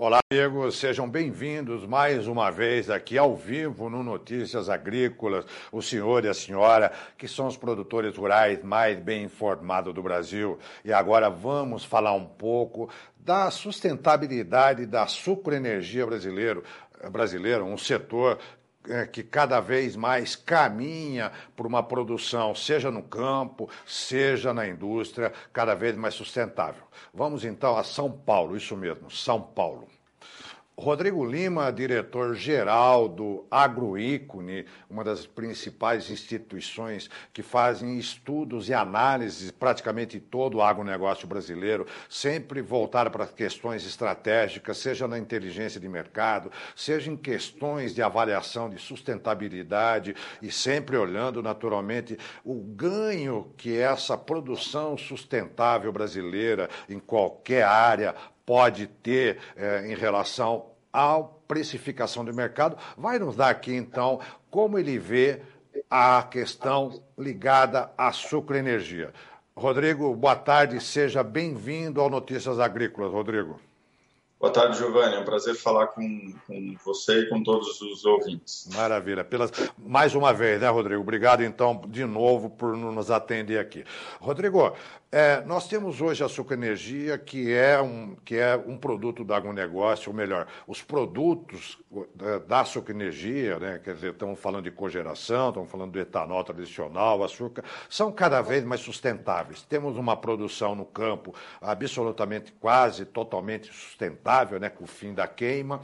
Olá, amigos, sejam bem-vindos mais uma vez aqui ao vivo no Notícias Agrícolas, o senhor e a senhora, que são os produtores rurais mais bem informados do Brasil. E agora vamos falar um pouco da sustentabilidade da sucroenergia brasileira, um setor que cada vez mais caminha por uma produção, seja no campo, seja na indústria, cada vez mais sustentável. Vamos então a São Paulo, isso mesmo, São Paulo. Rodrigo Lima, diretor-geral do Agroícone, uma das principais instituições que fazem estudos e análises praticamente em todo o agronegócio brasileiro, sempre voltado para questões estratégicas, seja na inteligência de mercado, seja em questões de avaliação de sustentabilidade e sempre olhando naturalmente o ganho que essa produção sustentável brasileira em qualquer área pode ter em relação à precificação do mercado, vai nos dar aqui, então, como ele vê a questão ligada à sucroenergia. Rodrigo, boa tarde, seja bem-vindo ao Notícias Agrícolas, Rodrigo. Boa tarde, Giovanni. É um prazer falar com você e com todos os ouvintes. Maravilha. Mais uma vez, né, Rodrigo? Obrigado, então, de novo, por nos atender aqui. Rodrigo, nós temos hoje a sucroenergia, que é um produto do agronegócio, ou melhor, os produtos da sucroenergia, né, quer dizer, estamos falando de cogeração, estamos falando do etanol tradicional, açúcar, são cada vez mais sustentáveis. Temos uma produção no campo absolutamente, quase totalmente sustentável, né, com o fim da queima,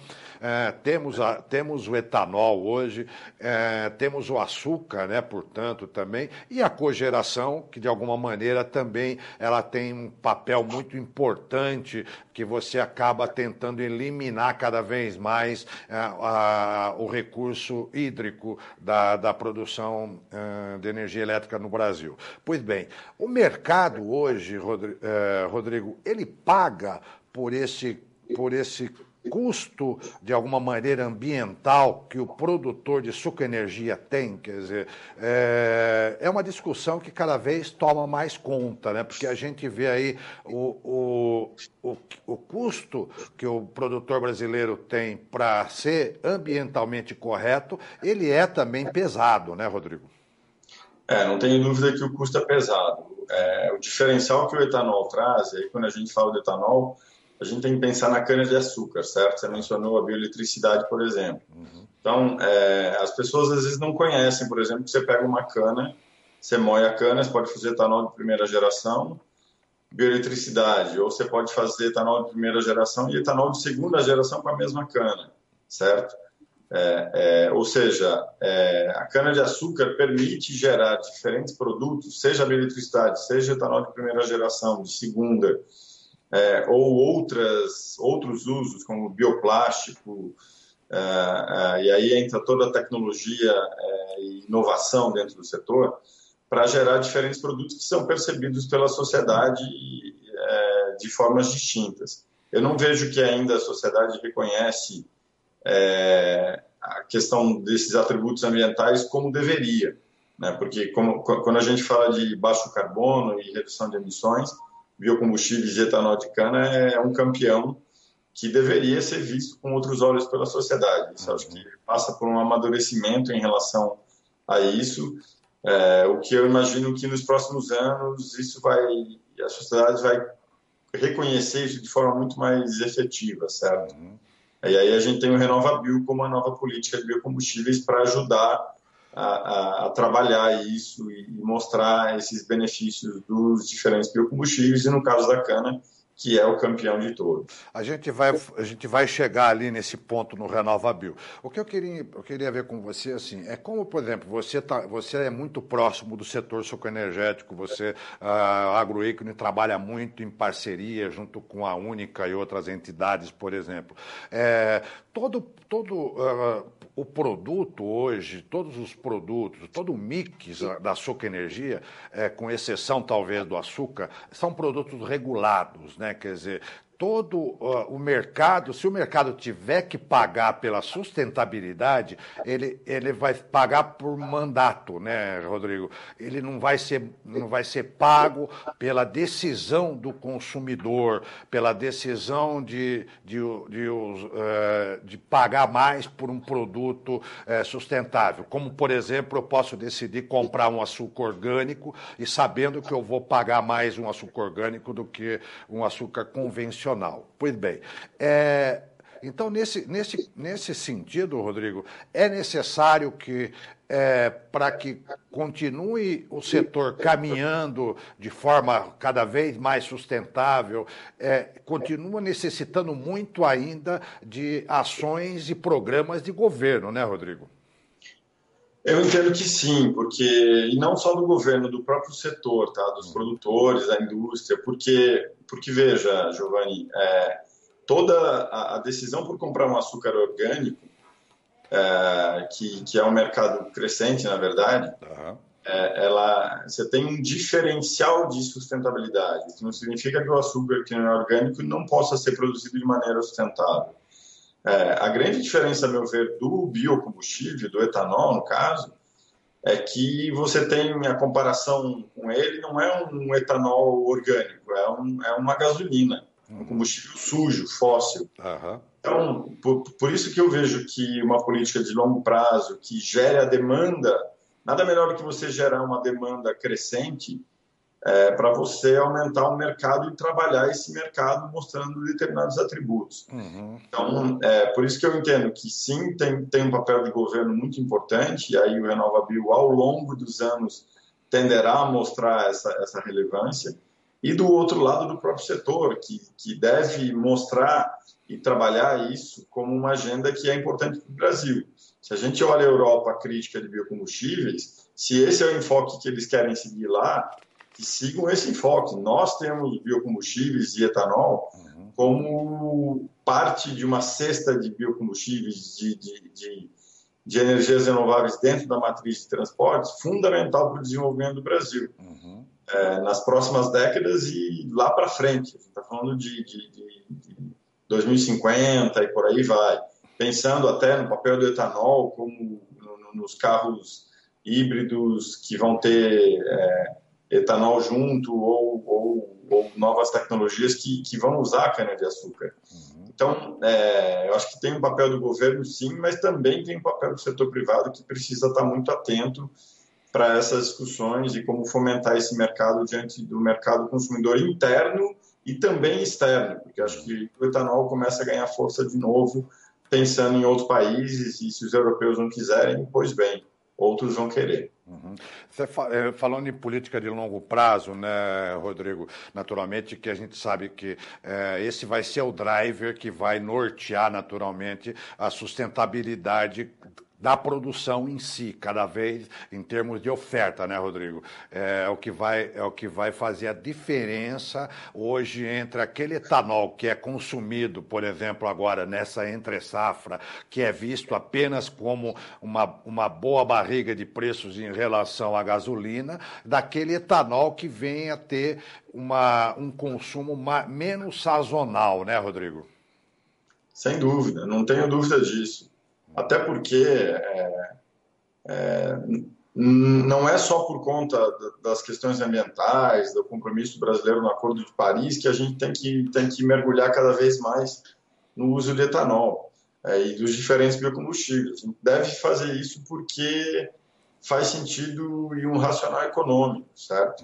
temos o etanol hoje, temos o açúcar, né, portanto, também, e a cogeração, que de alguma maneira também ela tem um papel muito importante, que você acaba tentando eliminar cada vez mais o recurso hídrico da produção de energia elétrica no Brasil. Pois bem, o mercado hoje, Rodrigo, ele paga por esse custo, de alguma maneira, ambiental que o produtor de sucroenergia tem, quer dizer, é uma discussão que cada vez toma mais conta, né? Porque a gente vê aí o custo que o produtor brasileiro tem para ser ambientalmente correto, ele é também pesado, né, Rodrigo? Não tenho dúvida que o custo é pesado. O diferencial que o etanol traz, e aí quando a gente fala do etanol, a gente tem que pensar na cana-de-açúcar, certo? Você mencionou a bioeletricidade, por exemplo. Então, as pessoas às vezes não conhecem, por exemplo, que você pega uma cana, você moe a cana, você pode fazer etanol de primeira geração, bioeletricidade, ou você pode fazer etanol de primeira geração e etanol de segunda geração com a mesma cana, certo? Ou seja, a cana-de-açúcar permite gerar diferentes produtos, seja a bioeletricidade, seja etanol de primeira geração, de segunda, ou outros usos, como bioplástico, e aí entra toda a tecnologia e inovação dentro do setor, para gerar diferentes produtos que são percebidos pela sociedade de formas distintas. Eu não vejo que ainda a sociedade reconhece a questão desses atributos ambientais como deveria, né? Porque quando a gente fala de baixo carbono e redução de emissões, biocombustíveis e etanol de cana é um campeão que deveria ser visto com outros olhos pela sociedade. Isso acho que passa por um amadurecimento em relação a isso, o que eu imagino que nos próximos anos a sociedade vai reconhecer isso de forma muito mais efetiva, certo? E aí a gente tem o RenovaBio como uma nova política de biocombustíveis para ajudar a trabalhar isso e mostrar esses benefícios dos diferentes biocombustíveis e, no caso da cana, que é o campeão de todos. A gente vai chegar ali nesse ponto no RenovaBio. O que eu queria ver com você, assim, é como, por exemplo, você é muito próximo do setor sucroenergético, a Agroícone trabalha muito em parceria junto com a Única e outras entidades, por exemplo. O produto hoje, todos os produtos, todo o mix da sucroenergia, com exceção talvez do açúcar, são produtos regulados, né? Quer dizer, o mercado, se o mercado tiver que pagar pela sustentabilidade, ele vai pagar por mandato, né, Rodrigo? Ele não vai ser pago pela decisão do consumidor, pela decisão de pagar mais por um produto sustentável. Como, por exemplo, eu posso decidir comprar um açúcar orgânico e sabendo que eu vou pagar mais um açúcar orgânico do que um açúcar convencional. Pois bem, então, nesse sentido, Rodrigo, é necessário que, para que continue o setor caminhando de forma cada vez mais sustentável, continua necessitando muito ainda de ações e programas de governo, né, Rodrigo? Eu entendo que sim, e não só do governo, do próprio setor, tá? Dos produtores, da indústria, porque veja, Giovanni, toda a decisão por comprar um açúcar orgânico, que é um mercado crescente, na verdade, você tem um diferencial de sustentabilidade. Isso não significa que o açúcar que não é orgânico não possa ser produzido de maneira sustentável. A grande diferença, a meu ver, do biocombustível, do etanol, no caso, é que você tem a comparação com ele, não é um etanol orgânico, é uma gasolina, um combustível sujo, fóssil. Então, por isso que eu vejo que uma política de longo prazo que gere a demanda, nada melhor do que você gerar uma demanda crescente para você aumentar o mercado e trabalhar esse mercado mostrando determinados atributos. Então, por isso que eu entendo que sim, tem um papel de governo muito importante, e aí o RenovaBio, ao longo dos anos, tenderá a mostrar essa relevância, e do outro lado do próprio setor, que deve mostrar e trabalhar isso como uma agenda que é importante para o Brasil. Se a gente olha a Europa, a crítica de biocombustíveis, se esse é o enfoque que eles querem seguir lá, que sigam esse enfoque. Nós temos biocombustíveis e etanol como parte de uma cesta de biocombustíveis, de energias renováveis dentro da matriz de transportes, fundamental para o desenvolvimento do Brasil. Nas próximas décadas e lá para frente. A gente está falando de 2050 e por aí vai. Pensando até no papel do etanol, como nos carros híbridos que vão ter etanol junto ou novas tecnologias que vão usar a cana-de-açúcar. Então, eu acho que tem um papel do governo, sim, mas também tem um papel do setor privado que precisa estar muito atento para essas discussões e como fomentar esse mercado diante do mercado consumidor interno e também externo, porque acho que o etanol começa a ganhar força de novo, pensando em outros países, e se os europeus não quiserem, pois bem, outros vão querer. Você falando em política de longo prazo, né, Rodrigo? Naturalmente que a gente sabe que esse vai ser o driver que vai nortear naturalmente a sustentabilidade da produção em si, cada vez em termos de oferta, né, Rodrigo? É o que vai fazer a diferença hoje entre aquele etanol que é consumido, por exemplo, agora nessa entre-safra, que é visto apenas como uma boa barriga de preços em relação à gasolina, daquele etanol que vem a ter um consumo menos sazonal, né, Rodrigo? Sem dúvida, não tenho dúvida disso. Até porque não é só por conta das questões ambientais, do compromisso brasileiro no Acordo de Paris, que a gente tem que mergulhar cada vez mais no uso de etanol e dos diferentes biocombustíveis. A gente deve fazer isso porque faz sentido e um racional econômico, certo?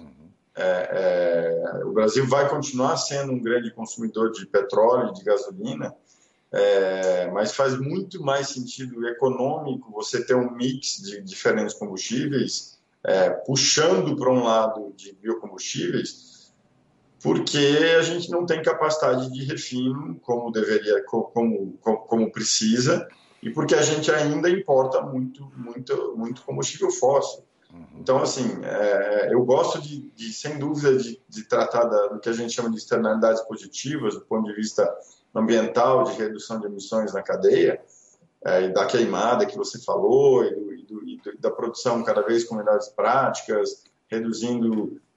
O Brasil vai continuar sendo um grande consumidor de petróleo e de gasolina, mas faz muito mais sentido econômico você ter um mix de diferentes combustíveis, puxando para um lado de biocombustíveis, porque a gente não tem capacidade de refino como deveria, como precisa, e porque a gente ainda importa muito combustível fóssil. Então, assim, eu gosto sem dúvida, de tratar do que a gente chama de externalidades positivas, do ponto de vista ambiental, de redução de emissões na cadeia, e da queimada que você falou, e da produção cada vez com melhores práticas, reduzindo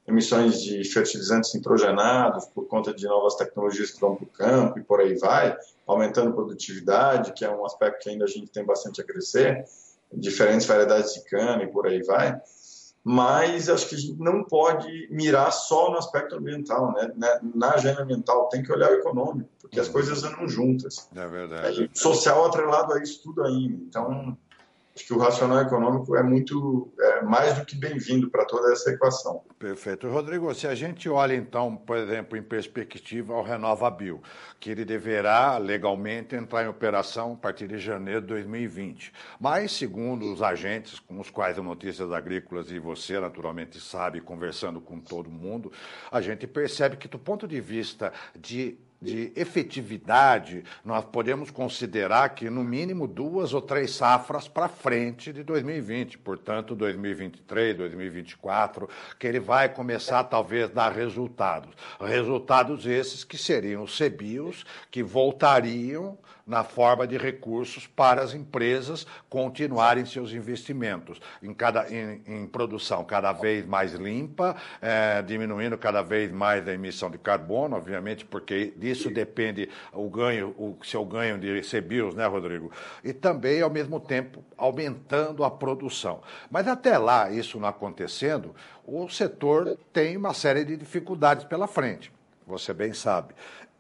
emissões de fertilizantes nitrogenados por conta de novas tecnologias que vão para o campo e por aí vai, aumentando produtividade, que é um aspecto que ainda a gente tem bastante a crescer, diferentes variedades de cana e por aí vai. Mas acho que a gente não pode mirar só no aspecto ambiental, né? Na agenda ambiental tem que olhar o econômico, porque as coisas andam juntas. É verdade. E o social atrelado a isso tudo ainda. Então, acho que o racional econômico é mais do que bem-vindo para toda essa equação. Perfeito. Rodrigo, se a gente olha então, por exemplo, em perspectiva ao RenovaBio, que ele deverá legalmente entrar em operação a partir de janeiro de 2020. Mas, segundo os agentes com os quais a Notícias Agrícolas e você naturalmente sabe, conversando com todo mundo, a gente percebe que do ponto de vista de efetividade, nós podemos considerar que, no mínimo, 2 ou 3 safras para frente de 2020, portanto, 2023, 2024, que ele vai começar, talvez, a dar resultados. Resultados esses que seriam os CBIOs, que voltariam na forma de recursos para as empresas continuarem seus investimentos em produção cada vez mais limpa, diminuindo cada vez mais a emissão de carbono, obviamente, porque disso depende o seu ganho de CBIOs, né, Rodrigo? E também, ao mesmo tempo, aumentando a produção. Mas até lá, isso não acontecendo, o setor tem uma série de dificuldades pela frente, você bem sabe.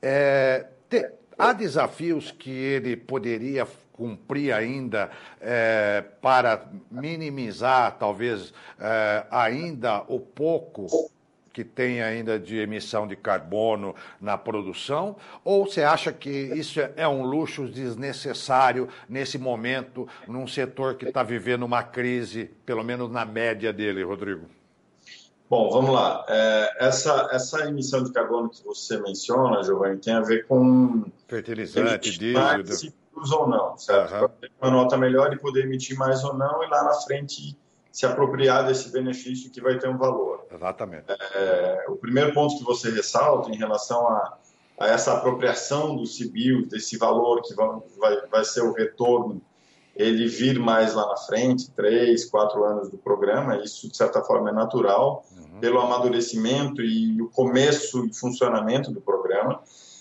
Há desafios que ele poderia cumprir ainda para minimizar, talvez, ainda o pouco que tem ainda de emissão de carbono na produção? Ou você acha que isso é um luxo desnecessário nesse momento, num setor que está vivendo uma crise, pelo menos na média dele, Rodrigo? Bom, vamos lá. Essa emissão de carbono que você menciona, Giovanni, tem a ver com fertilizante, diesel, se usa ou não, certo? Para ter uma nota melhor e poder emitir mais ou não, e lá na frente se apropriar desse benefício que vai ter um valor. Exatamente. O primeiro ponto que você ressalta em relação a essa apropriação do CBIO, desse valor que vai ser o retorno, ele vir mais lá na frente, 3, 4 anos do programa, isso de certa forma é natural, pelo amadurecimento e o começo e funcionamento do programa.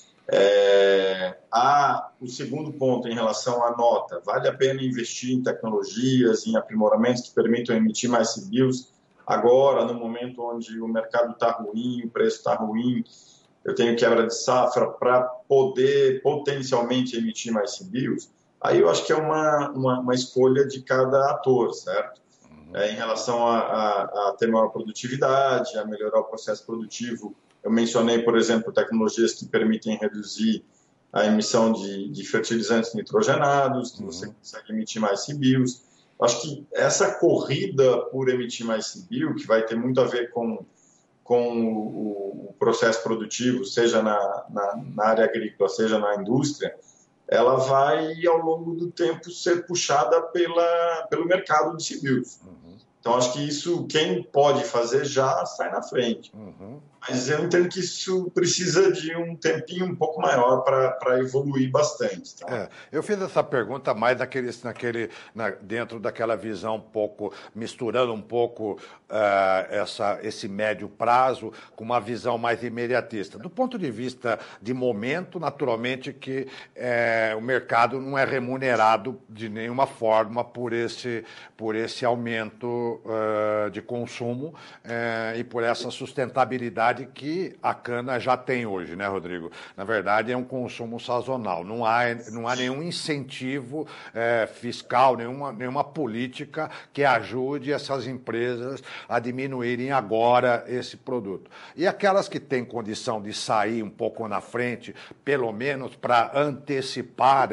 O segundo ponto em relação à nota, vale a pena investir em tecnologias, em aprimoramentos que permitam emitir mais CBIOs agora, no momento onde o mercado está ruim, o preço está ruim, eu tenho quebra de safra para poder potencialmente emitir mais CBIOs? Aí eu acho que é uma escolha de cada ator, certo? Em relação a ter maior produtividade, a melhorar o processo produtivo. Eu mencionei, por exemplo, tecnologias que permitem reduzir a emissão de fertilizantes nitrogenados, que você consegue emitir mais CBIOs. Acho que essa corrida por emitir mais CBIO, que vai ter muito a ver com o processo produtivo, seja na área agrícola, seja na indústria, ela vai, ao longo do tempo, ser puxada pelo mercado de CBIOs. Então, acho que isso, quem pode fazer já sai na frente. Mas eu entendo que isso precisa de um tempinho um pouco maior para evoluir bastante. Tá? Eu fiz essa pergunta mais dentro daquela visão um pouco, misturando um pouco esse médio prazo com uma visão mais imediatista. Do ponto de vista de momento, naturalmente que o mercado não é remunerado de nenhuma forma por esse aumento de consumo e por essa sustentabilidade que a cana já tem hoje, né, Rodrigo? Na verdade, é um consumo sazonal. Não há nenhum incentivo fiscal, nenhuma política que ajude essas empresas a diminuírem agora esse produto. E aquelas que têm condição de sair um pouco na frente, pelo menos para antecipar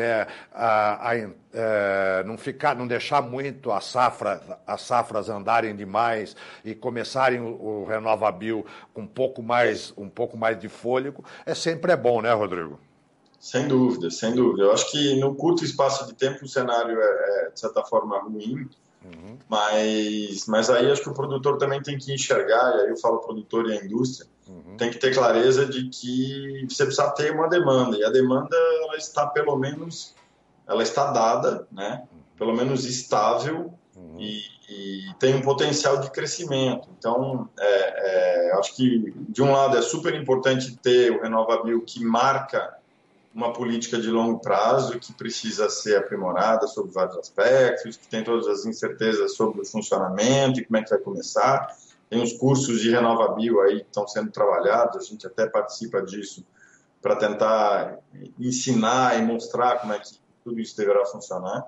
não deixar muito as safras andarem demais e começarem o RenovaBio com um pouco mais de fôlego, sempre é bom, né, Rodrigo? Sem dúvida, sem dúvida. Eu acho que no curto espaço de tempo o cenário de certa forma, ruim, mas aí acho que o produtor também tem que enxergar, e aí eu falo produtor e a indústria, tem que ter clareza de que você precisa ter uma demanda, e a demanda ela está pelo menos dada, né? Pelo menos estável e tem um potencial de crescimento. Então, Acho que, de um lado, é super importante ter o RenovaBio que marca uma política de longo prazo que precisa ser aprimorada sobre vários aspectos, que tem todas as incertezas sobre o funcionamento e como é que vai começar. Tem os cursos de RenovaBio aí que estão sendo trabalhados, a gente até participa disso para tentar ensinar e mostrar como é que tudo isso deverá funcionar.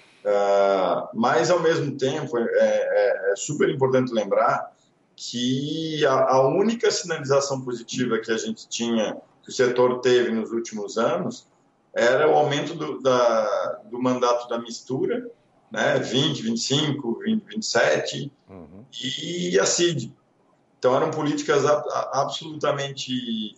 Mas, ao mesmo tempo, é super importante lembrar que a única sinalização positiva que a gente tinha, que o setor teve nos últimos anos, era o aumento do mandato da mistura, né, 20, 25, 20, 27, e a CID. Então, eram políticas absolutamente,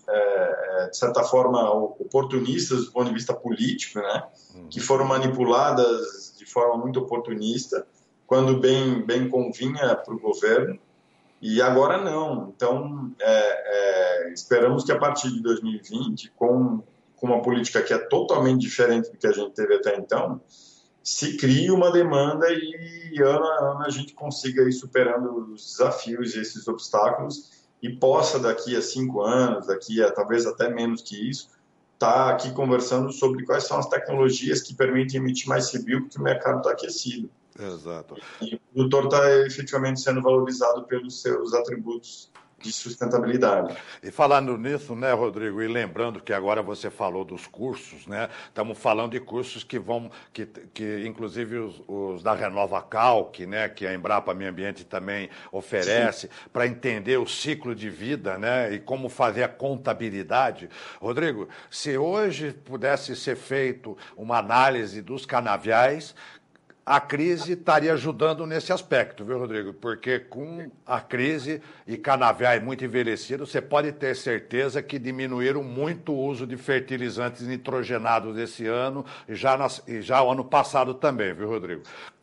de certa forma, oportunistas do ponto de vista político, né, que foram manipuladas de forma muito oportunista, quando bem convinha para o governo, e agora não. Então, esperamos que a partir de 2020, com uma política que é totalmente diferente do que a gente teve até então, se crie uma demanda e ano a ano a gente consiga ir superando os desafios e esses obstáculos e possa, daqui a 5 anos, daqui a talvez até menos que isso, estar aqui conversando sobre quais são as tecnologias que permitem emitir mais CBIO, porque o mercado está aquecido. Exato. E o produtor está efetivamente sendo valorizado pelos seus atributos de sustentabilidade. E falando nisso, né, Rodrigo, e lembrando que agora você falou dos cursos, né? Estamos falando de cursos que inclusive os da Renova Calc, né, que a Embrapa Meio Ambiente também oferece, para entender o ciclo de vida, né, e como fazer a contabilidade. Rodrigo, se hoje pudesse ser feito uma análise dos canaviais, a crise estaria ajudando nesse aspecto, viu, Rodrigo? Porque com a crise e canaviais muito envelhecidos, você pode ter certeza que diminuíram muito o uso de fertilizantes nitrogenados esse ano e já o ano passado também, viu, Rodrigo?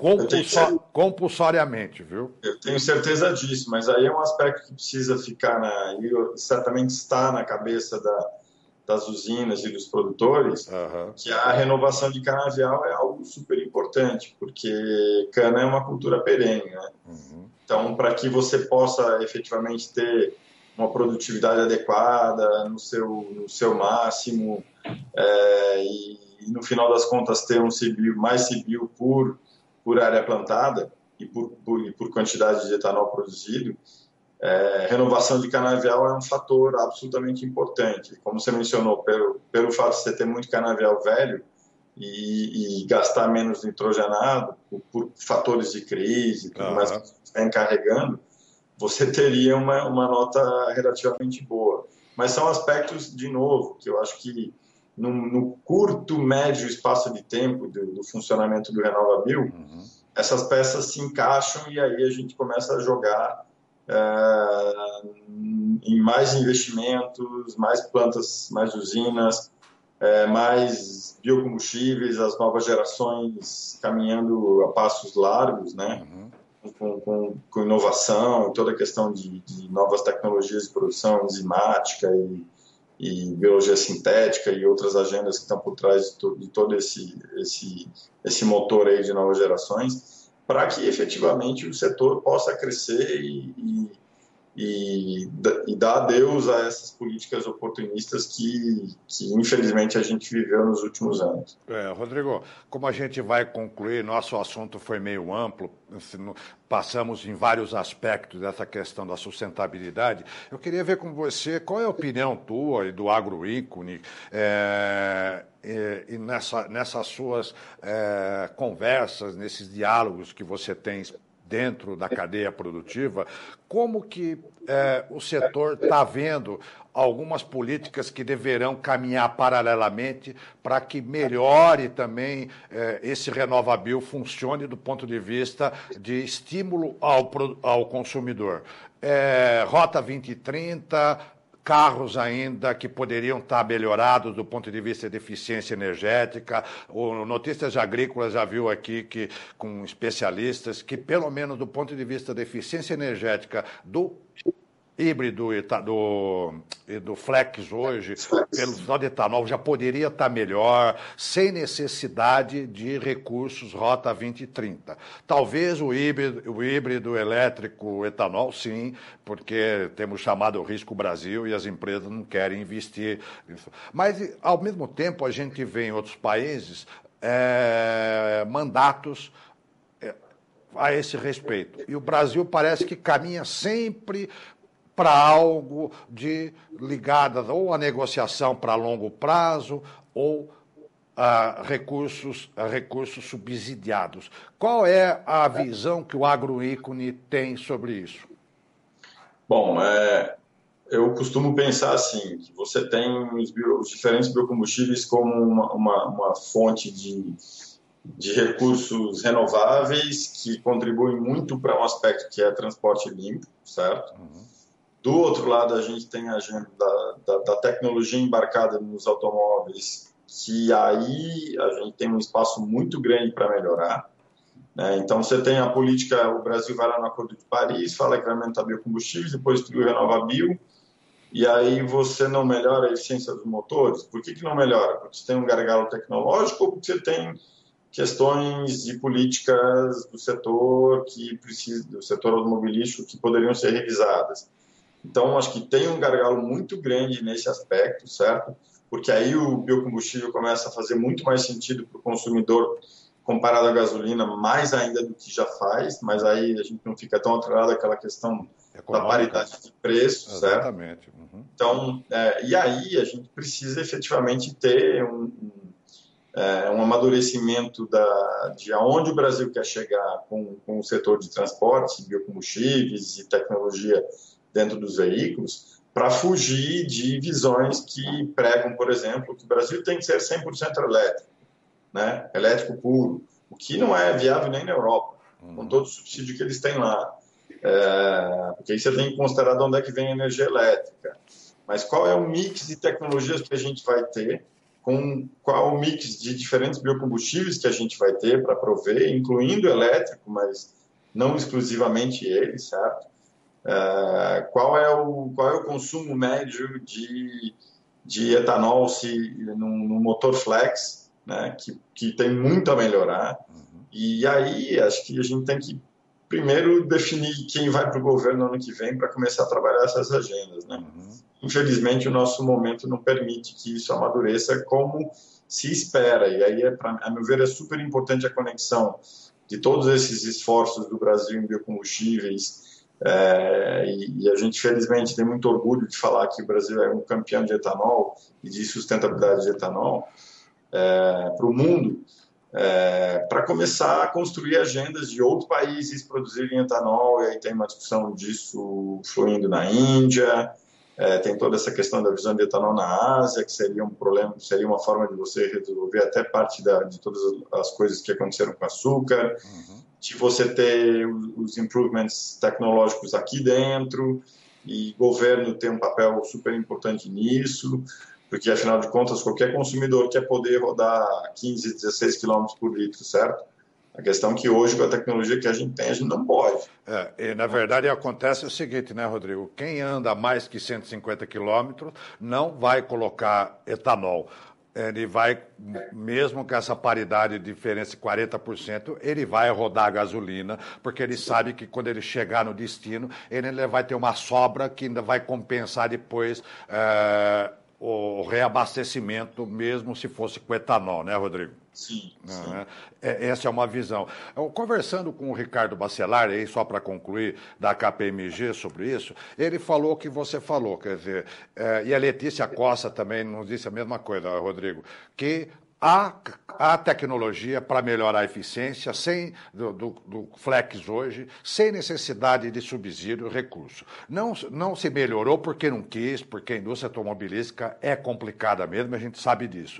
Compulsoriamente, viu? Eu tenho certeza disso, mas aí é um aspecto que precisa ficar e certamente está na cabeça das usinas e dos produtores, que a renovação de canavial é algo super importante, porque cana é uma cultura perene, né? Então, para que você possa efetivamente ter uma produtividade adequada no seu máximo e no final das contas ter mais CBIO por área plantada e por quantidade de etanol produzido, renovação de canavial é um fator absolutamente importante. Como você mencionou, pelo fato de você ter muito canavial velho e gastar menos nitrogenado, por fatores de crise, tudo mais que você está encarregando, você teria uma nota relativamente boa. Mas são aspectos, de novo, que eu acho que no curto, médio espaço de tempo do funcionamento do RenovaBio, essas peças se encaixam e aí a gente começa a jogar em mais investimentos, mais plantas, mais usinas, mais biocombustíveis, as novas gerações caminhando a passos largos, né? Com inovação, toda a questão de novas tecnologias de produção enzimática e biologia sintética e outras agendas que estão por trás de todo esse motor aí de novas gerações, para que efetivamente o setor possa crescer e dar adeus a essas políticas oportunistas que infelizmente a gente viveu nos últimos anos. Rodrigo, como a gente vai concluir, nosso assunto foi meio amplo, passamos em vários aspectos dessa questão da sustentabilidade. Eu queria ver com você qual é a opinião tua e do Agroícone e nessas suas conversas, nesses diálogos que você tem dentro da cadeia produtiva, como que o setor está vendo algumas políticas que deverão caminhar paralelamente para que melhore também esse RenovaBio funcione do ponto de vista de estímulo ao consumidor. Rota 2030, carros ainda que poderiam estar melhorados do ponto de vista de eficiência energética. O Notícias Agrícolas já viu aqui com especialistas que, pelo menos do ponto de vista da eficiência energética híbrido e do Flex hoje, pelo sinal de etanol, já poderia estar melhor, sem necessidade de recursos Rota 2030. Talvez o híbrido elétrico etanol, sim, porque temos chamado o risco Brasil e as empresas não querem investir. Mas, ao mesmo tempo, a gente vê em outros países mandatos a esse respeito. E o Brasil parece que caminha sempre para algo ligado ou a negociação para longo prazo ou a recursos subsidiados. Qual é a visão que o agroícone tem sobre isso? Bom, eu costumo pensar assim, que você tem os diferentes biocombustíveis como uma fonte de recursos renováveis que contribuem muito para um aspecto que é transporte limpo, certo? Uhum. Do outro lado, a gente tem a agenda da tecnologia embarcada nos automóveis, que aí a gente tem um espaço muito grande para melhorar, né? Então, você tem a política, o Brasil vai lá no Acordo de Paris, fala que vai aumentar biocombustíveis, depois tudo renova bio, e aí você não melhora a eficiência dos motores. Por que não melhora? Porque você tem um gargalo tecnológico ou porque você tem questões de políticas do setor do setor automobilístico que poderiam ser revisadas? Então, acho que tem um gargalo muito grande nesse aspecto, certo? Porque aí o biocombustível começa a fazer muito mais sentido para o consumidor comparado à gasolina, mais ainda do que já faz, mas aí a gente não fica tão atrelado àquela questão da paridade de preço, certo? Exatamente. Uhum. Então, e aí a gente precisa efetivamente ter um amadurecimento de aonde o Brasil quer chegar com o setor de transporte, biocombustíveis e tecnologia dentro dos veículos, para fugir de visões que pregam, por exemplo, que o Brasil tem que ser 100% elétrico, né? Elétrico puro, o que não é viável nem na Europa, com todo o subsídio que eles têm lá. Porque aí você tem que considerar de onde é que vem a energia elétrica. Mas qual é o mix de tecnologias que a gente vai ter, qual o mix de diferentes biocombustíveis que a gente vai ter para prover, incluindo elétrico, mas não exclusivamente ele, certo? Qual é o consumo médio de etanol no motor flex, né, que tem muito a melhorar. Uhum. E aí acho que a gente tem que primeiro definir quem vai para o governo ano que vem para começar a trabalhar essas agendas, né? Uhum. Infelizmente o nosso momento não permite que isso amadureça como se espera, e aí a meu ver é super importante a conexão de todos esses esforços do Brasil em biocombustíveis. E a gente, felizmente, tem muito orgulho de falar que o Brasil é um campeão de etanol e de sustentabilidade de etanol para o mundo, para começar a construir agendas de outros países produzirem etanol, e aí tem uma discussão disso fluindo na Índia, tem toda essa questão da visão de etanol na Ásia, que seria um problema, seria uma forma de você resolver até parte de todas as coisas que aconteceram com açúcar. Uhum. De você ter os improvements tecnológicos aqui dentro, e o governo tem um papel super importante nisso, porque, afinal de contas, qualquer consumidor quer poder rodar 15, 16 km por litro, certo? A questão é que hoje, com a tecnologia que a gente tem, a gente não pode. E, na verdade, acontece o seguinte, né, Rodrigo? Quem anda mais que 150 quilômetros não vai colocar etanol. Ele vai, mesmo com essa paridade de diferença de 40%, ele vai rodar a gasolina, porque ele sabe que quando ele chegar no destino, ele ainda vai ter uma sobra que ainda vai compensar depois o reabastecimento, mesmo se fosse com etanol, né, Rodrigo? Sim. Essa é uma visão. Conversando com o Ricardo Bacelar, aí só para concluir, da KPMG sobre isso, ele falou o que você falou, quer dizer, e a Letícia Costa também nos disse a mesma coisa, Rodrigo, que há tecnologia para melhorar a eficiência do Flex hoje, sem necessidade de subsídio, recurso. Não se melhorou porque não quis, porque a indústria automobilística é complicada mesmo, a gente sabe disso.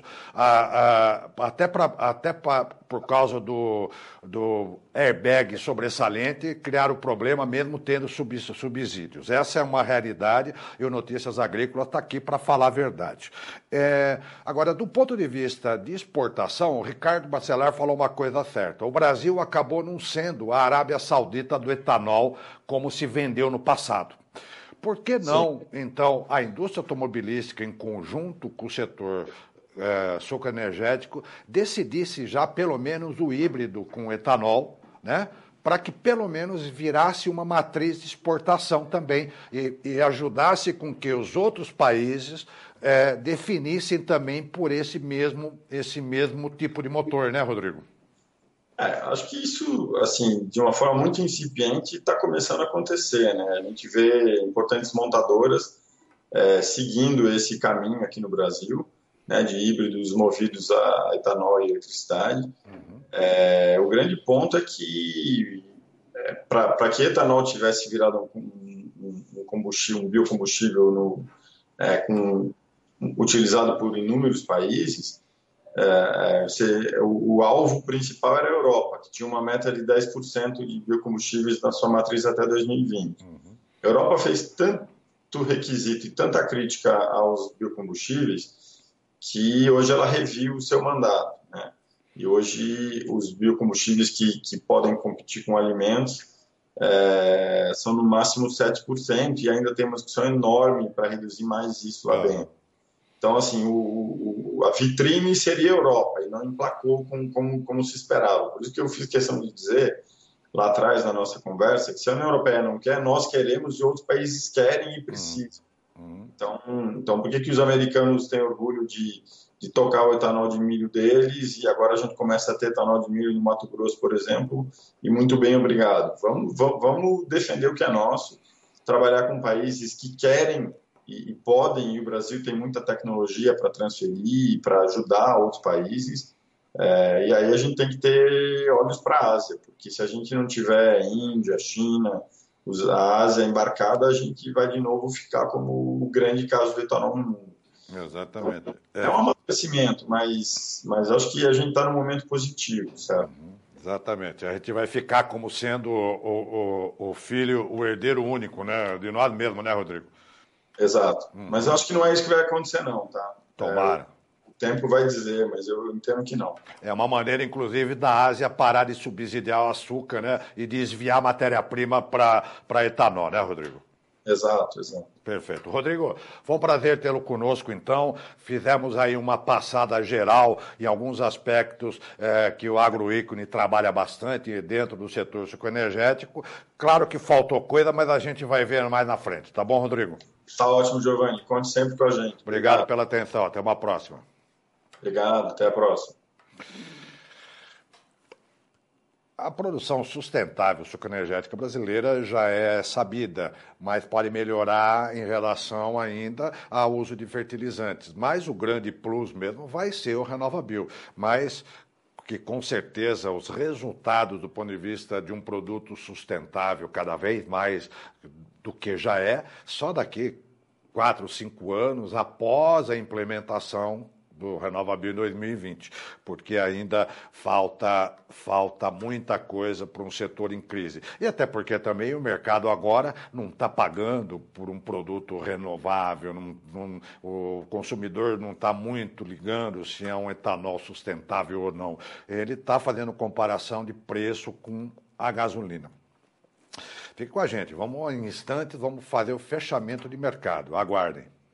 Até por causa do airbag sobressalente, criaram o problema mesmo tendo subsídios. Essa é uma realidade e o Notícias Agrícolas está aqui para falar a verdade. Agora, do ponto de vista de exportação, o Ricardo Bacelar falou uma coisa certa. O Brasil acabou não sendo a Arábia Saudita do etanol como se vendeu no passado. por que não, então, a indústria automobilística, em conjunto com o setor sucroenergético, decidisse já pelo menos o híbrido com etanol, né? Para que pelo menos virasse uma matriz de exportação também e ajudasse com que os outros países definissem também por esse mesmo tipo de motor, né, Rodrigo? Acho que isso, assim, de uma forma muito incipiente, está começando a acontecer, né? A gente vê importantes montadoras seguindo esse caminho aqui no Brasil, né, de híbridos movidos a etanol e eletricidade. Uhum. O grande ponto é que, para que etanol tivesse virado um combustível, um biocombustível utilizado por inúmeros países, o alvo principal era a Europa, que tinha uma meta de 10% de biocombustíveis na sua matriz até 2020. Uhum. A Europa fez tanto requisito e tanta crítica aos biocombustíveis que hoje ela reviu o seu mandato, né? E hoje os biocombustíveis que podem competir com alimentos são no máximo 7% e ainda tem uma discussão enorme para reduzir mais isso lá dentro. Então, assim, a vitrine seria a Europa e não emplacou como se esperava. Por isso que eu fiz questão de dizer lá atrás na nossa conversa que se a União Europeia não quer, nós queremos e outros países querem e precisam. Então, por que os americanos têm orgulho de tocar o etanol de milho deles e agora a gente começa a ter etanol de milho no Mato Grosso, por exemplo, e muito bem, obrigado. Vamos defender o que é nosso, trabalhar com países que querem e podem, e o Brasil tem muita tecnologia para transferir, para ajudar outros países, e aí a gente tem que ter olhos para a Ásia, porque se a gente não tiver Índia, China, a Ásia embarcada, a gente vai de novo ficar como o grande caso do etanol no mundo. Exatamente. É um amadurecimento, mas acho que a gente está num momento positivo, certo? Exatamente. A gente vai ficar como sendo o filho, o herdeiro único, né? De nós mesmos, né, Rodrigo? Exato. Mas eu acho que não é isso que vai acontecer, não, tá? Tomara. O tempo vai dizer, mas eu entendo que não. É uma maneira, inclusive, da Ásia parar de subsidiar o açúcar, né? E desviar a matéria-prima para etanol, né, Rodrigo? Exato. Perfeito. Rodrigo, foi um prazer tê-lo conosco, então. Fizemos aí uma passada geral em alguns aspectos que o agroícone trabalha bastante dentro do setor sucroenergético. Claro que faltou coisa, mas a gente vai ver mais na frente. Tá bom, Rodrigo? Tá ótimo, Giovanni. Conte sempre com a gente. Obrigado pela atenção. Até uma próxima. Obrigado. Até a próxima. A produção sustentável sucroenergética brasileira já é sabida, mas pode melhorar em relação ainda ao uso de fertilizantes. Mas o grande plus mesmo vai ser o RenovaBio, mas que com certeza os resultados do ponto de vista de um produto sustentável cada vez mais do que já é, só daqui 4, 5 anos após a implementação do RenovaBio em 2020, porque ainda falta muita coisa para um setor em crise. E até porque também o mercado agora não está pagando por um produto renovável, o consumidor não está muito ligando se é um etanol sustentável ou não. Ele está fazendo comparação de preço com a gasolina. Fique com a gente, em instantes vamos fazer o fechamento de mercado. Aguardem.